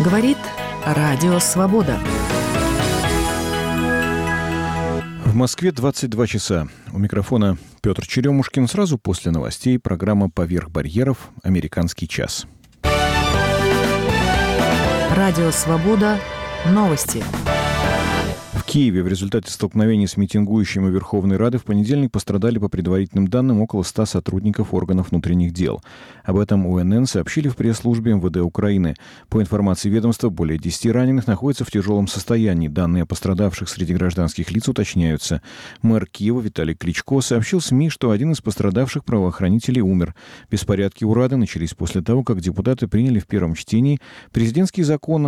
Говорит Радио Свобода. В Москве 22 часа. У микрофона Петр Черемушкин. Сразу после новостей программа «Поверх барьеров. Американский час». Радио Свобода. Новости. В Киеве в результате столкновений с митингующими Верховной Рады в понедельник пострадали, по предварительным данным, около 100 сотрудников органов внутренних дел. Об этом УНН сообщили в пресс-службе МВД Украины. По информации ведомства, более 10 раненых находятся в тяжелом состоянии. Данные о пострадавших среди гражданских лиц уточняются. Мэр Киева Виталий Кличко сообщил СМИ, что один из пострадавших правоохранителей умер. Беспорядки у Рады начались после того, как депутаты приняли в первом чтении президентский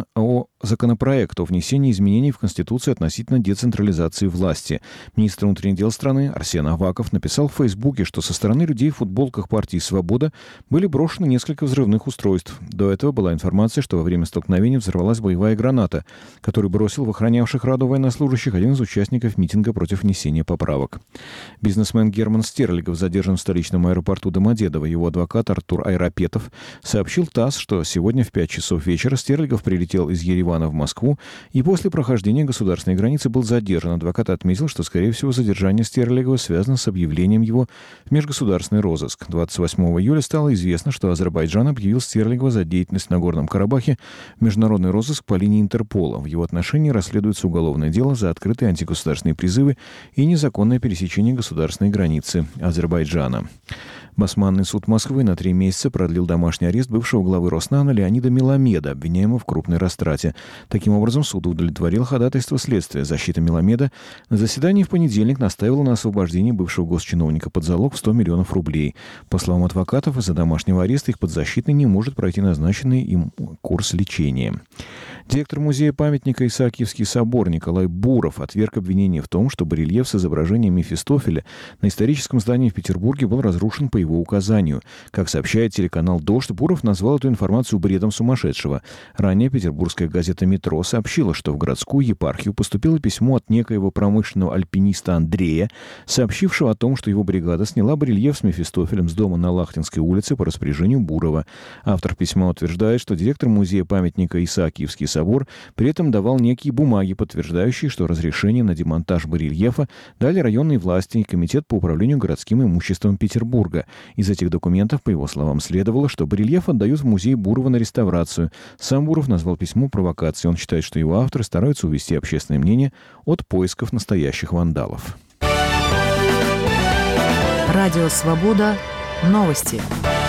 законопроект о внесении изменений в Конституцию относительно децентрализации власти. Министр внутренних дел страны Арсен Аваков написал в Фейсбуке, что со стороны людей в футболках партии «Свобода» были брошены несколько взрывных устройств. До этого была информация, что во время столкновения взорвалась боевая граната, которую бросил в охранявших Раду военнослужащих один из участников митинга против внесения поправок. Бизнесмен Герман Стерлигов задержан в столичном аэропорту Домодедово. Его адвокат Артур Айрапетов сообщил ТАСС, что сегодня в 5 часов вечера Стерлигов прилетел из Еревана в Москву и после прохождения государственной границы был задержан. Адвокат отметил, что, скорее всего, задержание Стерлигова связано с объявлением его в межгосударственный розыск. 28 июля стало известно, что Азербайджан объявил Стерлигова за деятельность в Нагорном Карабахе в международный розыск по линии Интерпола. В его отношении расследуется уголовное дело за открытые антигосударственные призывы и незаконное пересечение государственной границы Азербайджана. Басманный суд Москвы на 3 месяца продлил домашний арест бывшего главы Роснана Леонида Меламеда, обвиняемого в крупной растрате. Таким образом, суд удовлетворил ходатайство следствия. Защита Меламеда на заседании в понедельник настаивала на освобождении бывшего госчиновника под залог в 100 миллионов рублей. По словам адвокатов, из-за домашнего ареста их подзащитный не может пройти назначенный им курс лечения. Директор музея-памятника Исаакиевский собор Николай Буров отверг обвинение в том, что барельеф с изображением Мефистофеля на историческом здании в Петербурге был разрушен по его указанию. Как сообщает телеканал «Дождь», Буров назвал эту информацию бредом сумасшедшего. Ранее петербургская газета «Метро» сообщила, что в городскую епархию поступило письмо от некоего промышленного альпиниста Андрея, сообщившего о том, что его бригада сняла барельеф с Мефистофелем с дома на Лахтинской улице по распоряжению Бурова. Автор письма утверждает, что директор музея-памятника Исаакиевский собор при этом давал некие бумаги, подтверждающие, что разрешение на демонтаж барельефа дали районные власти и Комитет по управлению городским имуществом Петербурга. Из этих документов, по его словам, следовало, что барельеф отдают в музей Бурова на реставрацию. Сам Буров назвал письмо провокацией. Он считает, что его авторы стараются увести общественное мнение от поисков настоящих вандалов. Радио Свобода. Новости.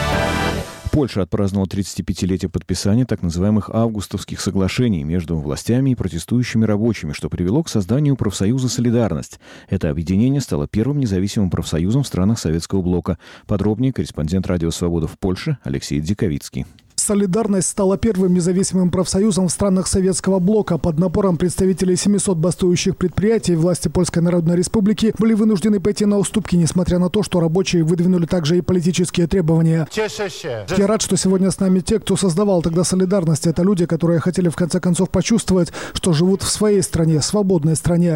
Польша отпраздновала 35-летие подписания так называемых августовских соглашений между властями и протестующими рабочими, что привело к созданию профсоюза «Солидарность». Это объединение стало первым независимым профсоюзом в странах Советского блока. Подробнее корреспондент Радио Свобода в Польше Алексей Диковицкий. «Солидарность» стала первым независимым профсоюзом в странах Советского блока. Под напором представителей 700 бастующих предприятий власти Польской Народной Республики были вынуждены пойти на уступки, несмотря на то, что рабочие выдвинули также и политические требования. Я рад, что сегодня с нами те, кто создавал тогда «Солидарность». Это люди, которые хотели в конце концов почувствовать, что живут в своей стране, свободной стране,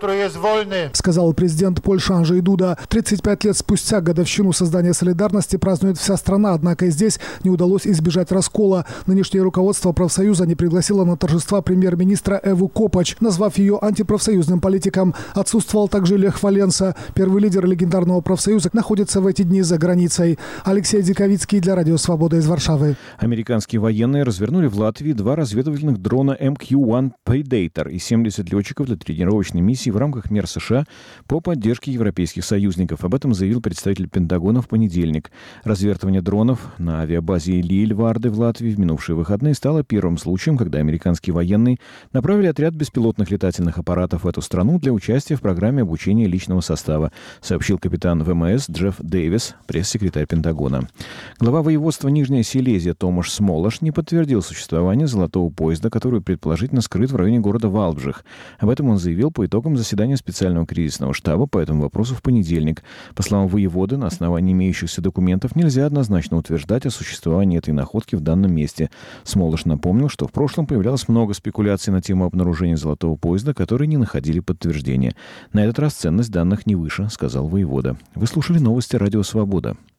сказал президент Польши Анджей Дуда. 35 лет спустя годовщину создания «Солидарности» празднует вся страна, однако и здесь не удалось избежать раскола. Нынешнее руководство профсоюза не пригласило на торжества премьер-министра Эву Копач, назвав ее антипрофсоюзным политиком. Отсутствовал также Лех Валенса. Первый лидер легендарного профсоюза находится в эти дни за границей. Алексей Диковицкий для Радио Свобода из Варшавы. Американские военные развернули в Латвии 2 разведывательных дрона MQ-1 Predator и 70 летчиков для тренировочной миссии в рамках мер США по поддержке европейских союзников. Об этом заявил представитель Пентагона в понедельник. Развертывание дронов на авиабазе Лиль-Варде в Латвии в минувшие выходные стало первым случаем, когда американские военные направили отряд беспилотных летательных аппаратов в эту страну для участия в программе обучения личного состава, сообщил капитан ВМС Джефф Дэвис, пресс-секретарь Пентагона. Глава воеводства Нижняя Силезия Томаш Смолаш не подтвердил существование золотого поезда, который предположительно скрыт в районе города Валбжих. Об этом он заявил по итогам заседания специального кризисного штаба по этому вопросу в понедельник. По словам воеводы, на основании имеющихся документов нельзя однозначно утверждать о существовании этой находки в данном месте. Смолаш напомнил, что в прошлом появлялось много спекуляций на тему обнаружения золотого поезда, которые не находили подтверждения. На этот раз ценность данных не выше, сказал воевода. Вы слушали новости Радио Свобода.